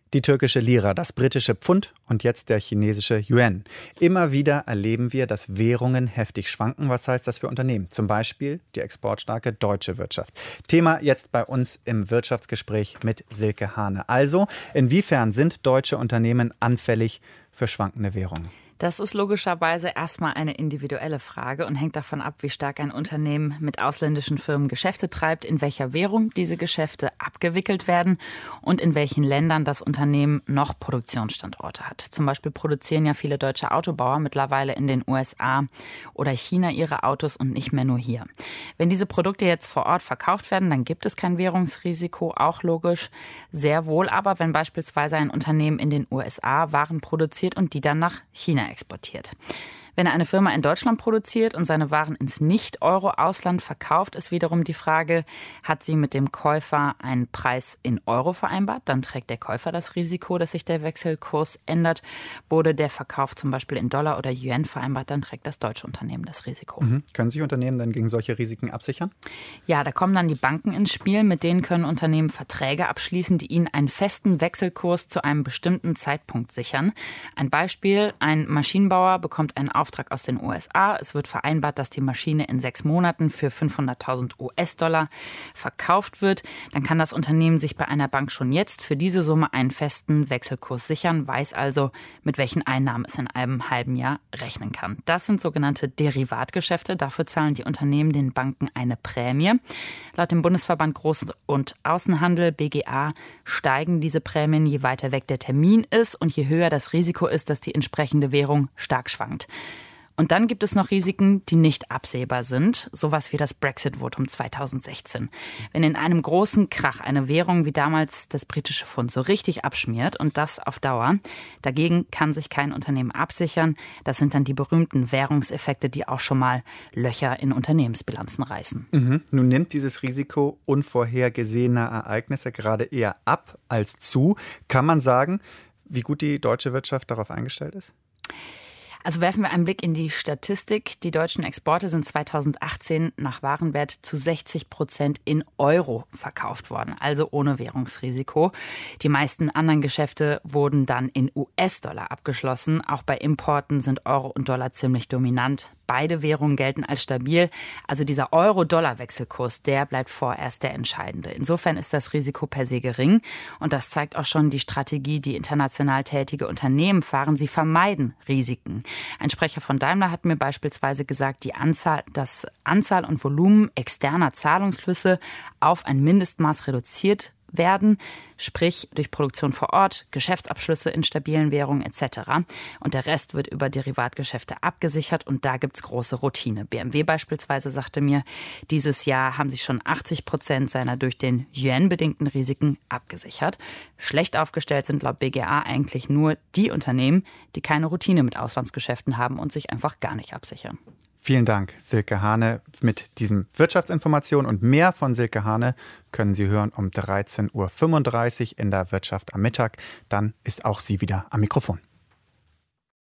Die türkische Lira, das britische Pfund und jetzt der chinesische Yuan. Immer wieder erleben wir, dass Währungen heftig schwanken. Was heißt das für Unternehmen? Zum Beispiel die exportstarke deutsche Wirtschaft. Thema jetzt bei uns im Wirtschaftsgespräch mit Silke Hane. Also, inwiefern sind deutsche Unternehmen anfällig für schwankende Währungen? Das ist logischerweise erstmal eine individuelle Frage und hängt davon ab, wie stark ein Unternehmen mit ausländischen Firmen Geschäfte treibt, in welcher Währung diese Geschäfte abgewickelt werden und in welchen Ländern das Unternehmen noch Produktionsstandorte hat. Zum Beispiel produzieren ja viele deutsche Autobauer mittlerweile in den USA oder China ihre Autos und nicht mehr nur hier. Wenn diese Produkte jetzt vor Ort verkauft werden, dann gibt es kein Währungsrisiko, auch logisch. Sehr wohl aber, wenn beispielsweise ein Unternehmen in den USA Waren produziert und die dann nach China exportiert. Wenn eine Firma in Deutschland produziert und seine Waren ins Nicht-Euro-Ausland verkauft, ist wiederum die Frage, hat sie mit dem Käufer einen Preis in Euro vereinbart? Dann trägt der Käufer das Risiko, dass sich der Wechselkurs ändert. Wurde der Verkauf zum Beispiel in Dollar oder Yuan vereinbart, dann trägt das deutsche Unternehmen das Risiko. Können sich Unternehmen denn gegen solche Risiken absichern? Ja, da kommen dann die Banken ins Spiel. Mit denen können Unternehmen Verträge abschließen, die ihnen einen festen Wechselkurs zu einem bestimmten Zeitpunkt sichern. Ein Beispiel, ein Maschinenbauer bekommt einen Auftrag aus den USA. Es wird vereinbart, dass die Maschine in 6 Monaten für 500.000 US-Dollar verkauft wird. Dann kann das Unternehmen sich bei einer Bank schon jetzt für diese Summe einen festen Wechselkurs sichern, weiß also, mit welchen Einnahmen es in einem halben Jahr rechnen kann. Das sind sogenannte Derivatgeschäfte. Dafür zahlen die Unternehmen den Banken eine Prämie. Laut dem Bundesverband Groß- und Außenhandel, BGA, steigen diese Prämien, je weiter weg der Termin ist und je höher das Risiko ist, dass die entsprechende Währung stark schwankt. Und dann gibt es noch Risiken, die nicht absehbar sind, sowas wie das Brexit-Votum 2016. Wenn in einem großen Krach eine Währung wie damals das britische Pfund so richtig abschmiert und das auf Dauer, dagegen kann sich kein Unternehmen absichern. Das sind dann die berühmten Währungseffekte, die auch schon mal Löcher in Unternehmensbilanzen reißen. Nun nimmt dieses Risiko unvorhergesehener Ereignisse gerade eher ab als zu. Kann man sagen, wie gut die deutsche Wirtschaft darauf eingestellt ist? Also werfen wir einen Blick in die Statistik. Die deutschen Exporte sind 2018 nach Warenwert zu 60% in Euro verkauft worden, also ohne Währungsrisiko. Die meisten anderen Geschäfte wurden dann in US-Dollar abgeschlossen. Auch bei Importen sind Euro und Dollar ziemlich dominant. Beide Währungen gelten als stabil. Also dieser Euro-Dollar-Wechselkurs, der bleibt vorerst der entscheidende. Insofern ist das Risiko per se gering. Und das zeigt auch schon die Strategie, die international tätige Unternehmen fahren. Sie vermeiden Risiken. Ein Sprecher von Daimler hat mir beispielsweise gesagt, dass Anzahl und Volumen externer Zahlungsflüsse auf ein Mindestmaß reduziert werden, sprich durch Produktion vor Ort, Geschäftsabschlüsse in stabilen Währungen etc. Und der Rest wird über Derivatgeschäfte abgesichert und da gibt's große Routine. BMW beispielsweise sagte mir, dieses Jahr haben sie schon 80% seiner durch den Yuan bedingten Risiken abgesichert. Schlecht aufgestellt sind laut BGA eigentlich nur die Unternehmen, die keine Routine mit Auslandsgeschäften haben und sich einfach gar nicht absichern. Vielen Dank, Silke Hane, mit diesen Wirtschaftsinformationen und mehr von Silke Hane können Sie hören um 13.35 Uhr in der Wirtschaft am Mittag. Dann ist auch sie wieder am Mikrofon.